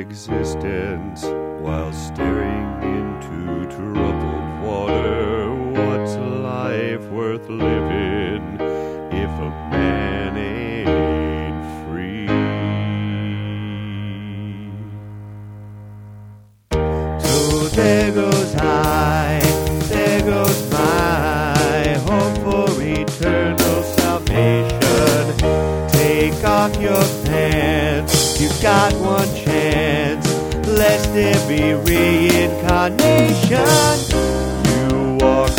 existence while staring into troubled water. What's life worth living if a man ain't free? So there goes I, there goes my hope for eternal salvation. Take off your pants, you've got one chance, lest there be reincarnation. You walk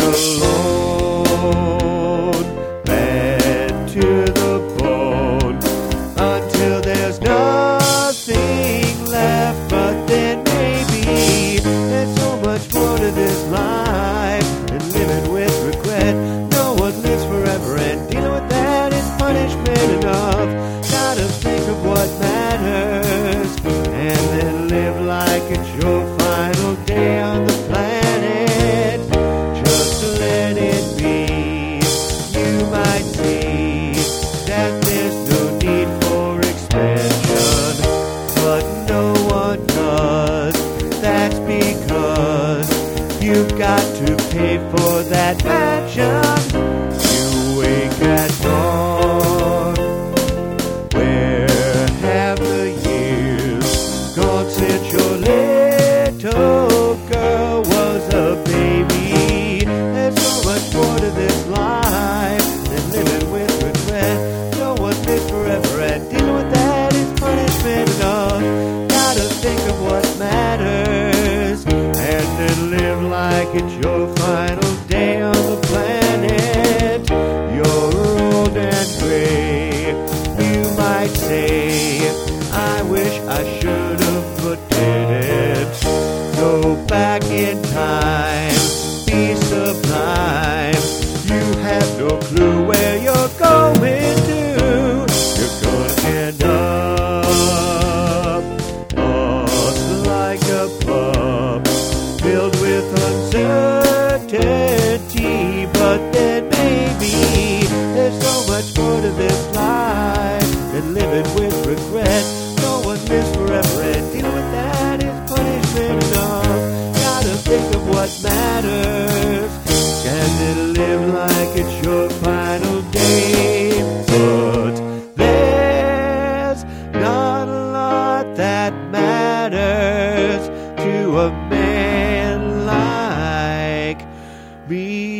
alone, bad to the bone, until there's nothing left. But then maybe there's so much more to this life than living with regret. No one lives forever, and dealing with that is punishment enough. Gotta think of what matters, and then live like it's your final day on the planet. Just let it be. You might see that there's no need for expansion, but no one does. That's because you've got to pay for that mansion. You wake at dawn. Where have the years gone since your little girl was a baby? There's so much more to this life than living with regret. No one lives forever, and dealing with that is punishment enough. Gotta think of what matters, and then live like it's your final day on the planet. You're old and gray, you might say, I wish I should have, but didn't. Go back in time, be sublime. You have no clue where you're going to. You're gonna end up lost like a pup, filled with uncertainty. But then maybe there's so much more to this life than living with regret. No one lives forever, and dealing with that is punishment enough. Gotta think of what matters, and then live like it's your final day. But there's not a lot that matters to a man like me.